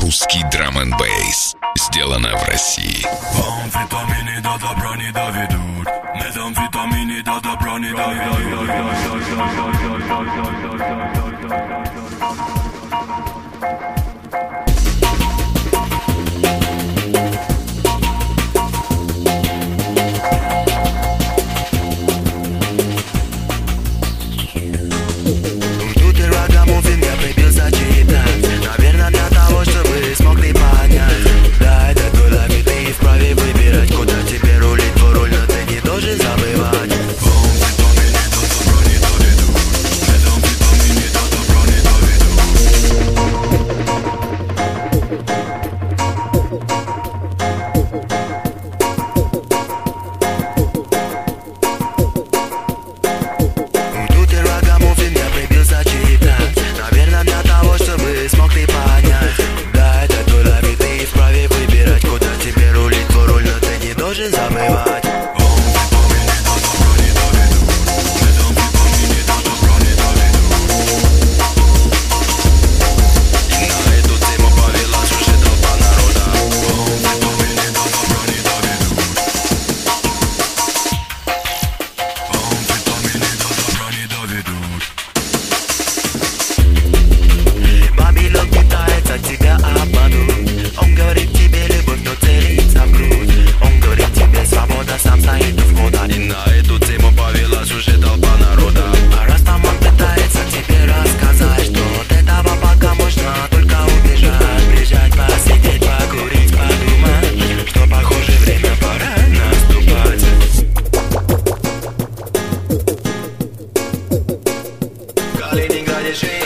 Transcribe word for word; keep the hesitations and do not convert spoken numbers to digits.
Русский драм-н-бейс. Сделано в России. Амфетамины до добра не доведут. Метамфетамины до добра не доведут. Наверное, для того, чтобы смогли понять. Да, это твой лайф, и ты вправе выбирать, куда тебе рулить, твой руль, но ты не должен забывать. Амфетамины до добра не доведут. Метамфетамины до добра не Тут и рагамуфин я прибился читать. Наверное, для того, чтобы смогли понять. Да, это твой лайф, и ты вправе выбирать, куда тебе рулить, твой руль, но ты не должен забывать. Амфетамины до добра не доведут. Метамфетамины до добра не доведут. И на эту тему повелась уже толпа народа. Амфетамины до добра не доведут. Амфетамины до добра не доведут. Вавилон пытается тебя обмануть. Он говорит тебе любовь, но целится в грудь. Он говорит тебе свобода, сам стоит у входа. И на эту тему повелась уже толпа народа. А раз там он пытается тебе рассказать, что от этого пока можно только убежать. Приезжать, посидеть, покурить, подумать, что похоже время пора наступать. В Калининграде жизнь